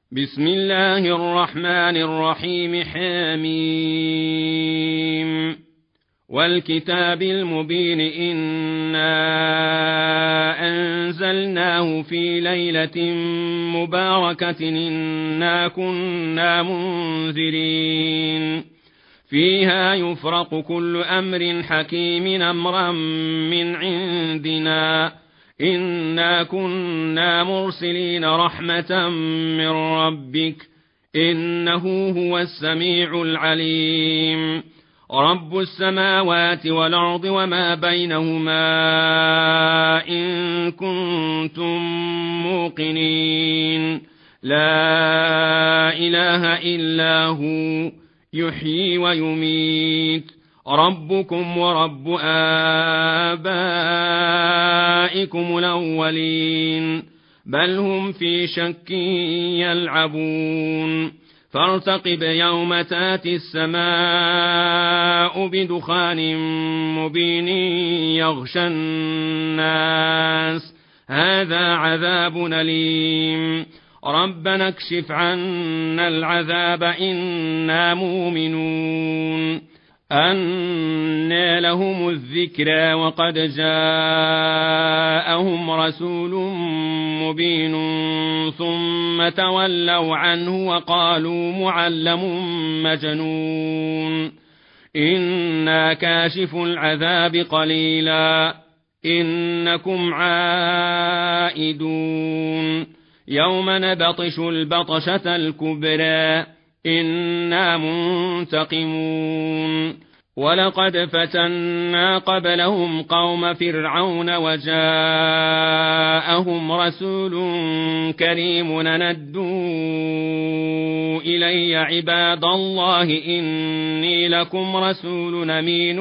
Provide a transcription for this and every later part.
بسم الله الرحمن الرحيم. حميم والكتاب المبين إنا أنزلناه في ليلة مباركة إنا كنا منذرين فيها يفرق كل أمر حكيم أمرا من عندنا إنا كنا مرسلين رحمة من ربك إنه هو السميع العليم. رب السماوات والأرض وما بينهما إن كنتم موقنين لا إله إلا هو يحيي ويميت ربكم ورب آبائكم الأولين بل هم في شك يلعبون فارتقب يوم تاتي السماء بدخان مبين يغشى الناس هذا عذاب أليم ربنا اكشف عنا العذاب إنا مؤمنون. أنى لهم الذكرى وقد جاءهم رسول مبين ثم تولوا عنه وقالوا معلم مجنون إنا كاشف العذاب قليلا إنكم عائدون يوم نبطش البطشة الكبرى إنا منتقمون ولقد فتنا قبلهم قوم فرعون وجاءهم رسول كريم ندوا إلي عباد الله إني لكم رسول أمين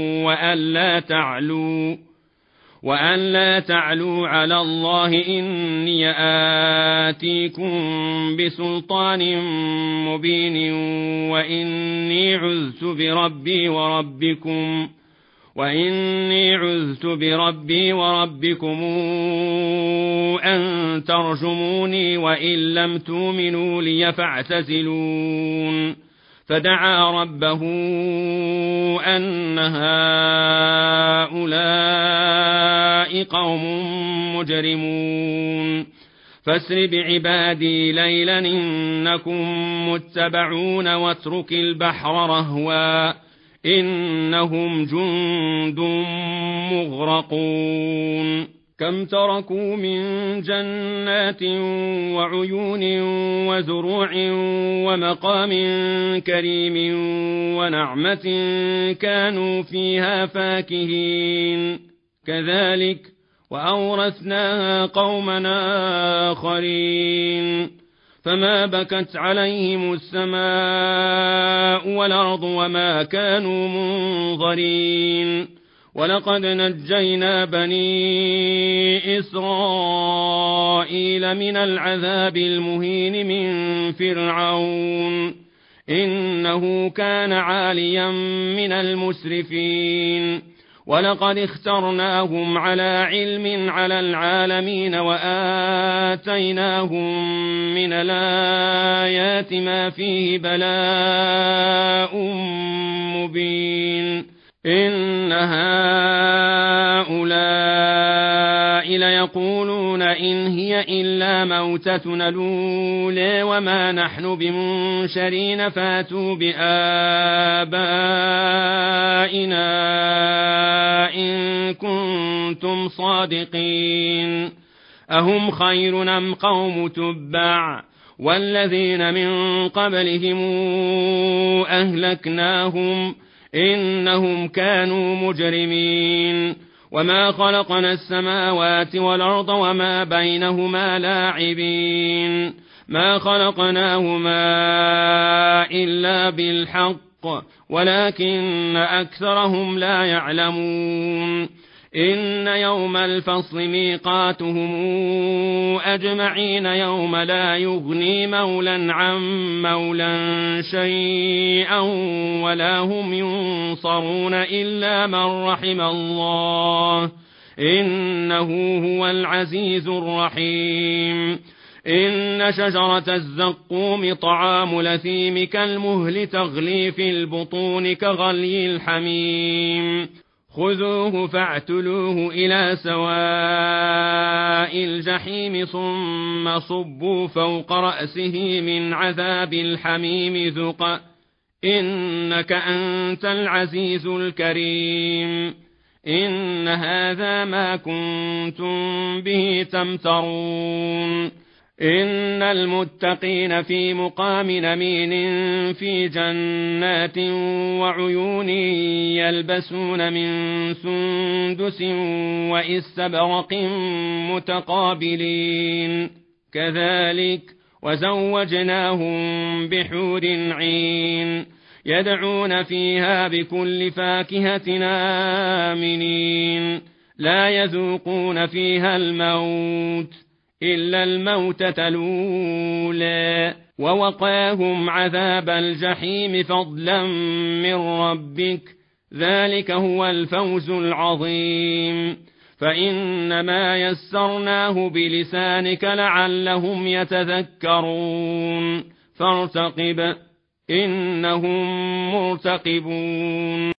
وأن لا تعلوا على الله إني آتيكم بسلطان مبين وإني عذت بربي وربكم أن ترجموني وإن لم تؤمنوا لي فاعتزلون. فدعا ربه أن هؤلاء قوم مجرمون فاسر بعبادي ليلا إنكم متبعون واترك البحر رهوا إنهم جند مغرقون. كم تركوا من جنات وعيون وزروع ومقام كريم ونعمة كانوا فيها فاكهين كذلك وأورثناها قومنا آخرين فما بكت عليهم السماء والأرض وما كانوا منظرين ولقد نجينا بني إسرائيل من العذاب المهين من فرعون إنه كان عاليا من المسرفين ولقد اخترناهم على علم على العالمين وآتيناهم من الآيات ما فيه بلاء مبين إن هؤلاء ليقولون إن هي إلا موتتنا الأولى وما نحن بمنشرين فاتوا بآبائنا إن كنتم صادقين. أهم خير أم قوم تبع والذين من قبلهم أهلكناهم إنهم كانوا مجرمين وما خلقنا السماوات والأرض وما بينهما لاعبين ما خلقناهما إلا بالحق ولكن أكثرهم لا يعلمون. إن يوم الفصل ميقاتهم أجمعين يوم لا يغني مولى عن مولى شيئا ولا هم ينصرون إلا من رحم الله إنه هو العزيز الرحيم. إن شجرة الزقوم طعام الأثيم كالمهل تغلي في البطون كغلي الحميم خذوه فاعتلوه إلى سواء الجحيم ثم صبوا فوق رأسه من عذاب الحميم ذق إنك أنت العزيز الكريم إن هذا ما كنتم به تمترون إن المتقين في مقام أمين في جنات وعيون يلبسون من سندس وإستبرق متقابلين كذلك وزوجناهم بحور عين يدعون فيها بكل فاكهة آمنين لا يذوقون فيها الموت إلا الموتة الأولى ووقاهم عذاب الجحيم فضلا من ربك ذلك هو الفوز العظيم فإنما يسرناه بلسانك لعلهم يتذكرون فارتقب إنهم مرتقبون